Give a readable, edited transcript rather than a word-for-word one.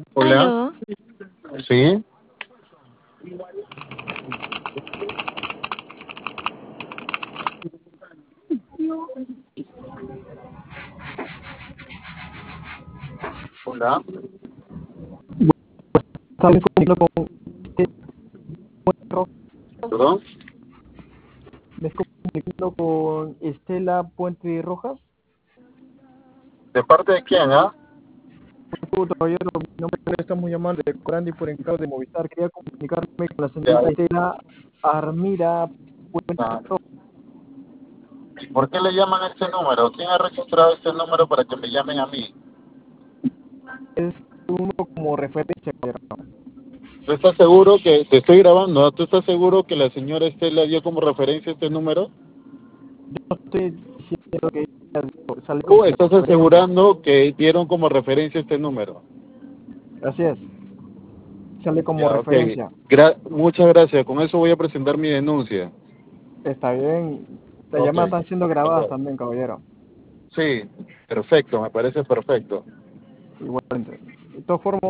Hola, Aló, sí, hola, ¿Sabes comunicarlo con este Rojas? perdón. ¿Me comunicando con Estela Puente Rojas? ¿De parte de quién, ah? Caballero, mi nombre es estamos llamando de Corandi por encargo de Movistar. Quería comunicarme con la Ya, señorita Estela Armira Puente ah, Rojas. ¿y por qué le llaman a este número? ¿Quién ha registrado este número para que me llamen a mí? Es uno como referencia, caballero. ¿Tú estás seguro que te estoy grabando? ¿Ah? ¿Tú estás seguro que la señora Estela dio como referencia este número? No estoy diciendo que ella sale como ¿Tú estás referencia. asegurando que dieron como referencia este número? Así es, sale como Ya, ok. referencia. Muchas gracias. Con eso voy a presentar mi denuncia. Está bien. Las Ok. llamadas están siendo grabadas Ok. también, caballero. Sí, perfecto, me parece perfecto. Igualmente. De todas formas,